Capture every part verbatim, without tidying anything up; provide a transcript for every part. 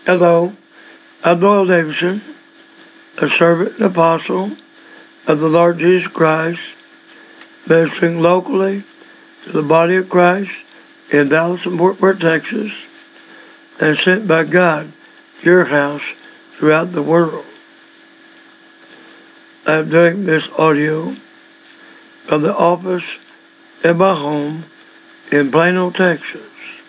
Hello, I'm Doyle Davidson, a servant and apostle of the Lord Jesus Christ, ministering locally to the body of Christ in Dallas and Fort Worth, Texas, and sent by God to your house throughout the world. I'm doing this audio from the office in my home in Plano, Texas.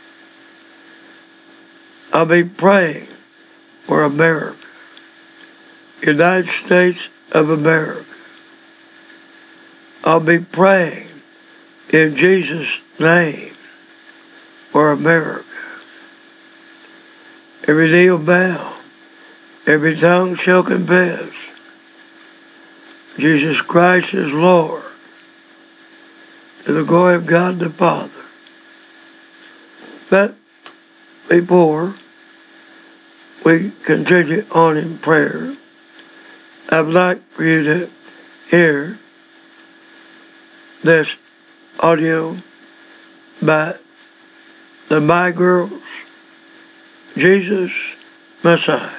I'll be praying for America, United States of America. I'll be praying in Jesus' name for America. Every knee will bow, every tongue shall confess Jesus Christ is Lord, to the glory of God the Father. But before we continue on in prayer, I'd like for you to hear this audio by the My Girls, Jesus Messiah.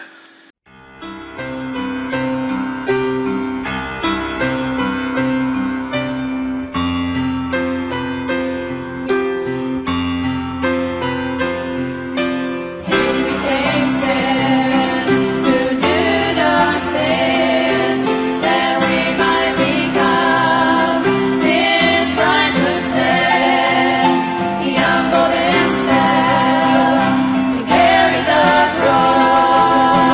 Himself, to carry the cross.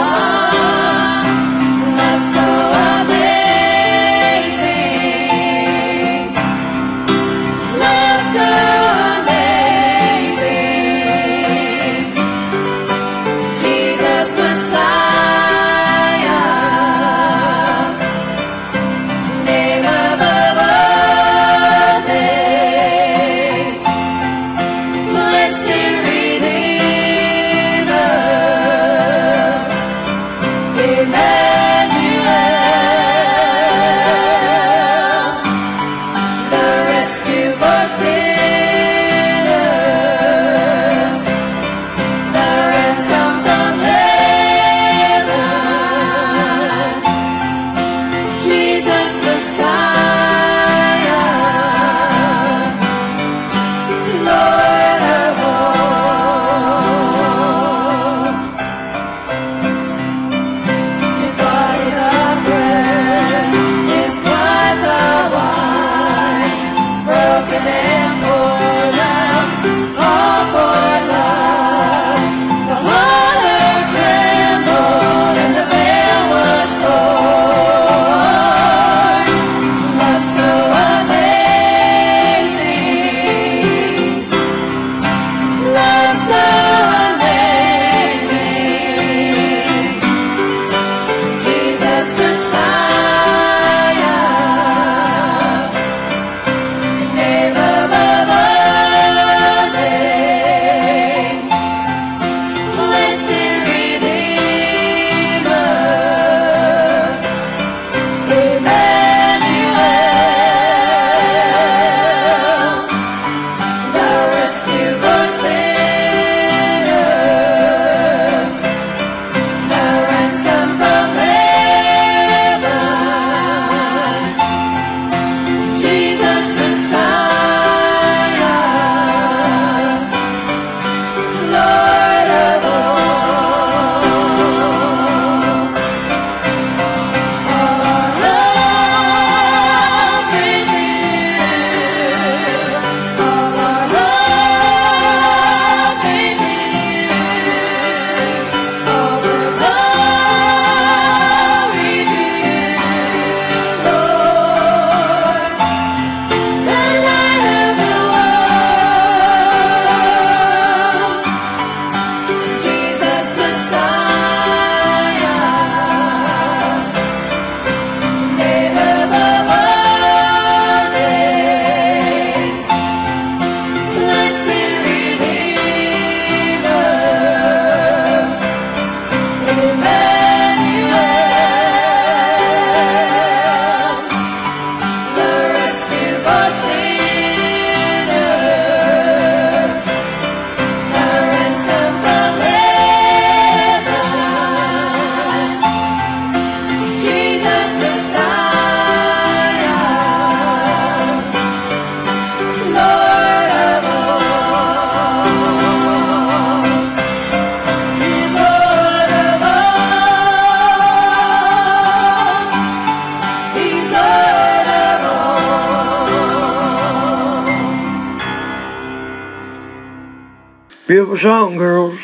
Beautiful song, girls.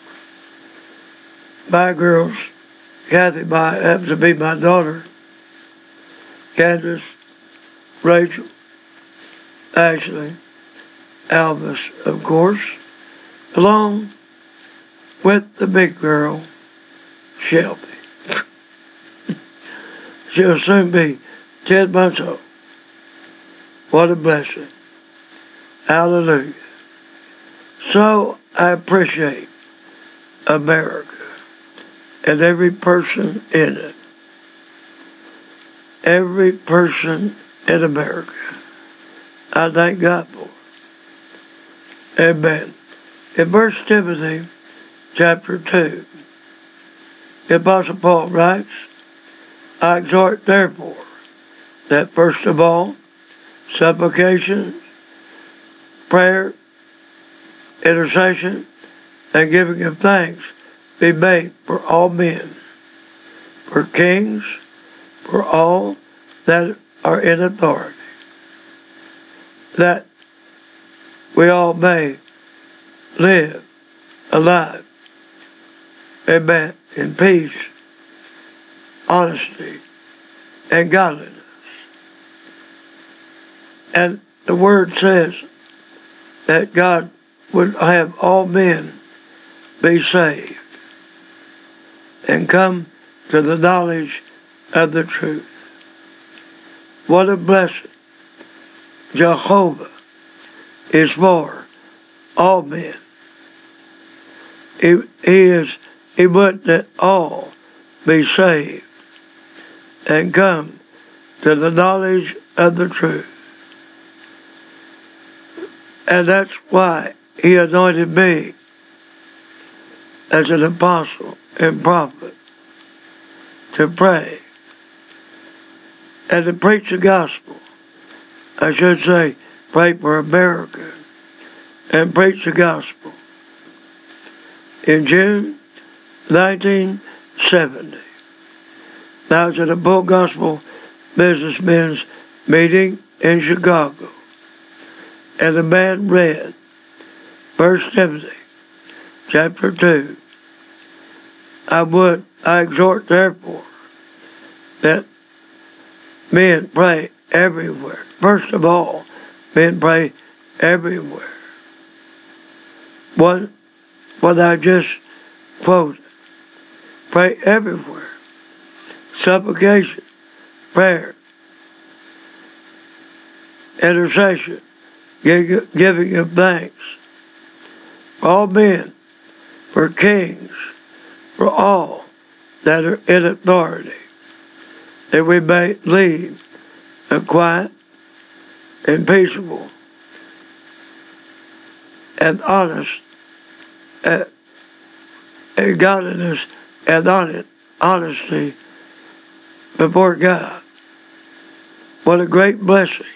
Bye, girls. Kathy by, happens to be my daughter. Candace, Rachel, Ashley, Albus, of course, along with the big girl, Shelby. She'll soon be ten months old. What a blessing. Hallelujah. So I appreciate America and every person in it. Every person in America. I thank God for it. Amen. In First Timothy chapter two, the Apostle Paul writes, I exhort therefore that first of all, supplication, prayer, intercession, and giving of thanks be made for all men, for kings, for all that are in authority, that we all may live alive, amen, in peace, honesty, and godliness. And the word says that God would have all men be saved and come to the knowledge of the truth. What a blessing. Jehovah is for all men. He, he is, he would that all be saved and come to the knowledge of the truth. And that's why he anointed me as an apostle and prophet to pray and to preach the gospel. I should say, pray for America and preach the gospel. In June nineteen seventy, I was at a Full Gospel Businessmen's meeting in Chicago, and the man read First Timothy chapter two. I would, I exhort therefore that men pray everywhere. First of all, men pray everywhere. What, what I just quoted, pray everywhere. Supplication, prayer, intercession, giving of thanks for all men, for kings, for all that are in authority, that we may lead a quiet and peaceable and honest and, and godliness and honest, honesty before God. What a great blessing.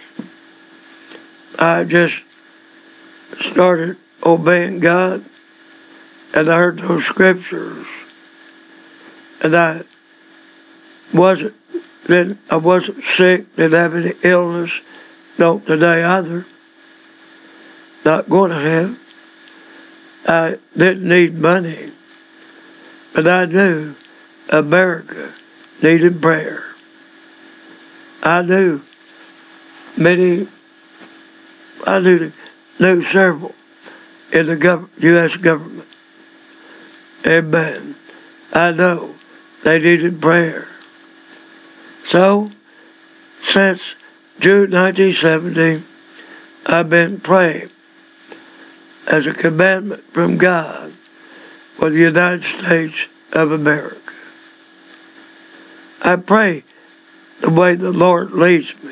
I just started obeying God, and I heard those scriptures, and I wasn't, then I wasn't sick, didn't have any illness, don't today either, not going to have. I didn't need money, but I knew America needed prayer. I knew many, I knew, knew several in the gov- U S government. Amen. I know they needed prayer. So, since June nineteen seventy, I've been praying as a commandment from God for the United States of America. I pray the way the Lord leads me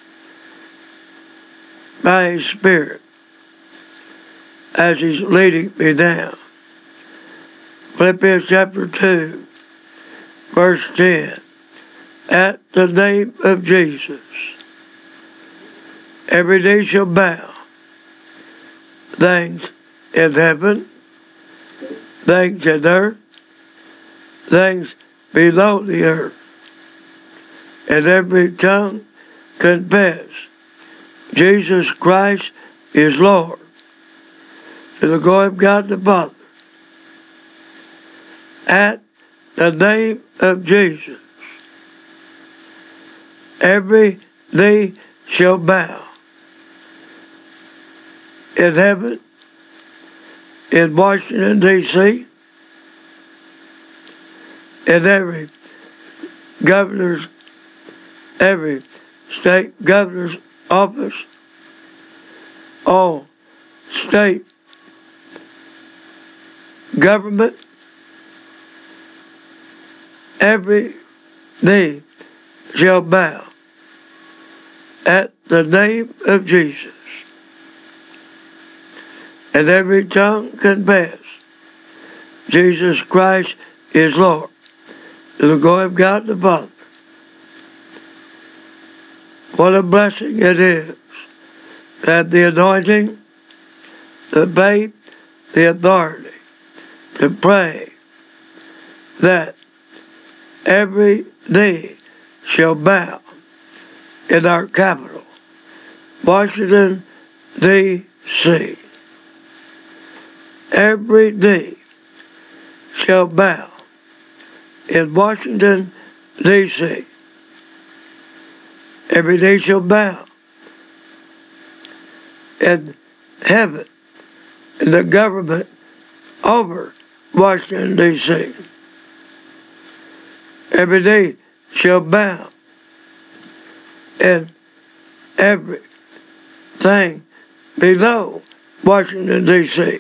by His Spirit as He's leading me now. Philippians chapter two, verse ten. At the name of Jesus, every knee shall bow, things in heaven, things in earth, things below the earth, and every tongue confess Jesus Christ is Lord, to to the glory of God the Father. At the name of Jesus, every knee shall bow in heaven, in Washington, D C, in every governor's, every state governor's office, all state government, every knee shall bow at the name of Jesus, and every tongue confess Jesus Christ is Lord, to the glory of God the Father. What a blessing it is to have the anointing, the faith, the authority to pray that every knee shall bow in our capital, Washington, D C Every knee shall bow in Washington, D C Every knee shall bow in heaven, in the government over Washington, D C Every knee shall bow in everything below Washington, D C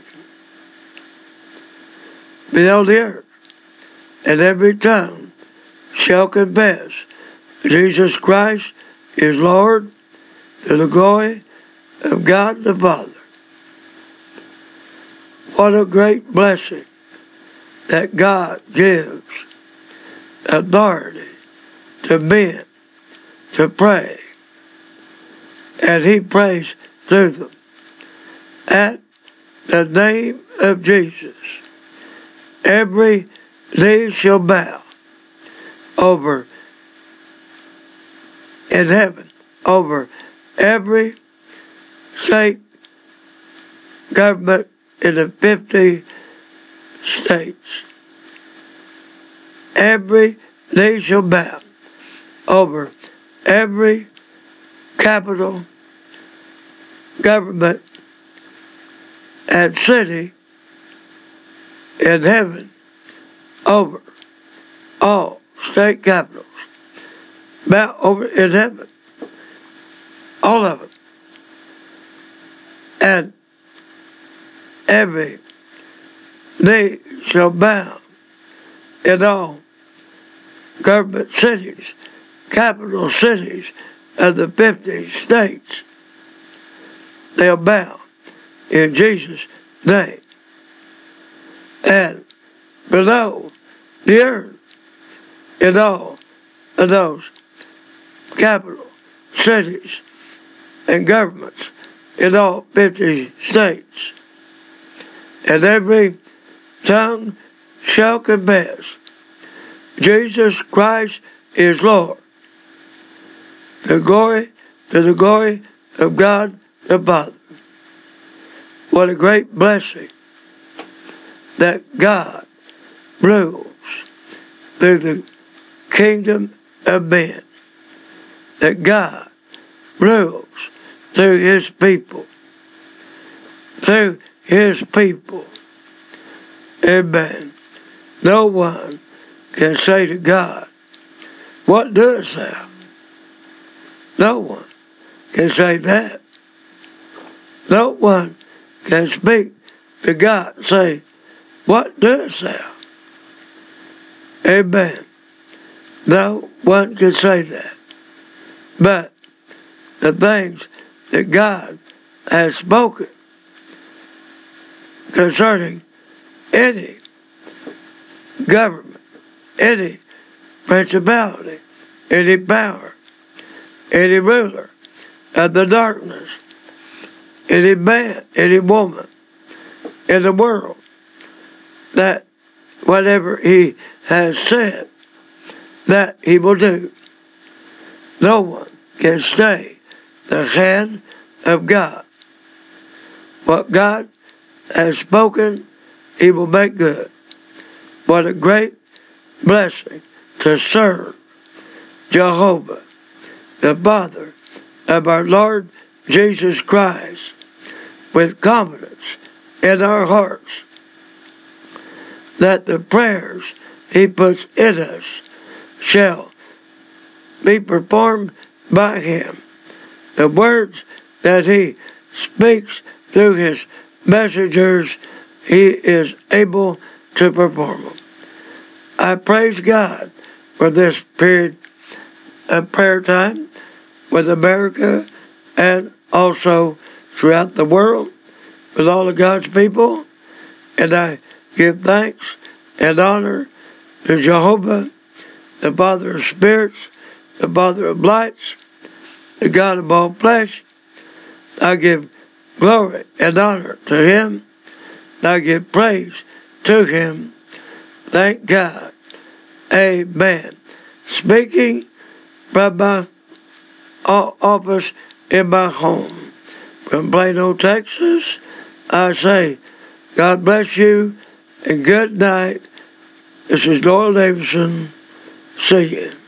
below the earth, and every tongue shall confess Jesus Christ is Lord, to the glory of God the Father. What a great blessing that God gives authority to men to pray, and He prays through them. At the name of Jesus, every knee shall bow over in heaven, over every state government in the fifty states. Every knee shall bow over every capital government and city in heaven, over all state capitals, bow over in heaven, all of them, and every knee shall bow in all government cities, capital cities of the fifty states. They'll bow in Jesus' name. And below the earth, in all of those capital cities and governments in all fifty states, and every tongue shall confess Jesus Christ is Lord, the glory to the glory of God the Father. What a great blessing that God rules through the kingdom of men, that God rules through His people, through His people. Amen. No one can say to God, "What doest thou?" No one can say that. No one can speak to God and say, "What doest thou?" Amen. No one can say that. But the things that God has spoken concerning any government, any principality, any power, any ruler of the darkness, any man, any woman in the world, that whatever He has said that He will do, no one can stay the hand of God. What God has spoken, he will make good. What a great blessing to serve Jehovah, the Father of our Lord Jesus Christ, with confidence in our hearts that the prayers he puts in us shall be performed by him. The words that he speaks through his messengers, he is able to perform them. I praise God for this period of prayer time with America and also throughout the world with all of God's people. And I give thanks and honor to Jehovah, the Father of spirits, the Father of lights, the God of all flesh. I give glory and honor to him. I give praise to him. Thank God. Amen. Speaking from my office in my home from Plano, Texas, I say, God bless you and good night. This is Doyle Davidson. See you.